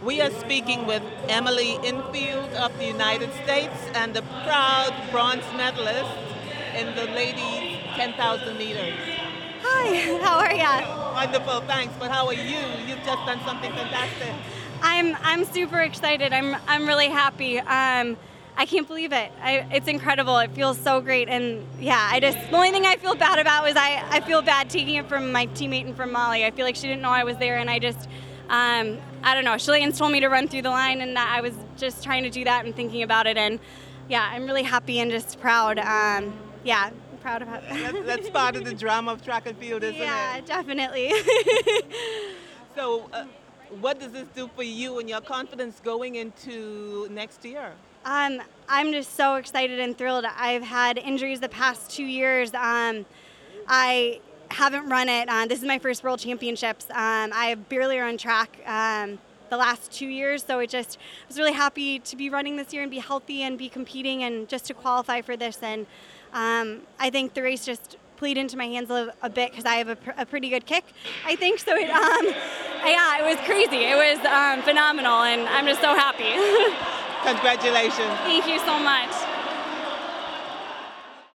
We are speaking with Emily Infield of the United States and the proud bronze medalist in the ladies 10,000 meters. Hi, how are ya? Wonderful, thanks. But how are you? You've just done something fantastic. I'm super excited. I'm really happy. I can't believe it. It's incredible. It feels so great. And yeah, the only thing I feel bad about was I feel bad taking it from my teammate and from Molly. I feel like she didn't know I was there, and I don't know. Shalane told me to run through the line, and I was just trying to do that and thinking about it. And yeah, I'm really happy and just proud. Yeah, I'm proud of it. That's part of the drama of track and field, isn't Yeah, it? definitely. So, what does this do for you and your confidence going into next year? I'm just so excited and thrilled. I've had injuries the past 2 years. I haven't run it. This is my first World Championships. I barely run track the last 2 years, so I was really happy to be running this year and be healthy and be competing and just to qualify for this. And I think the race just played into my hands a bit because I have a pretty good kick, I think. So yeah, it was crazy. It was phenomenal, and I'm just so happy. Congratulations. Thank you so much.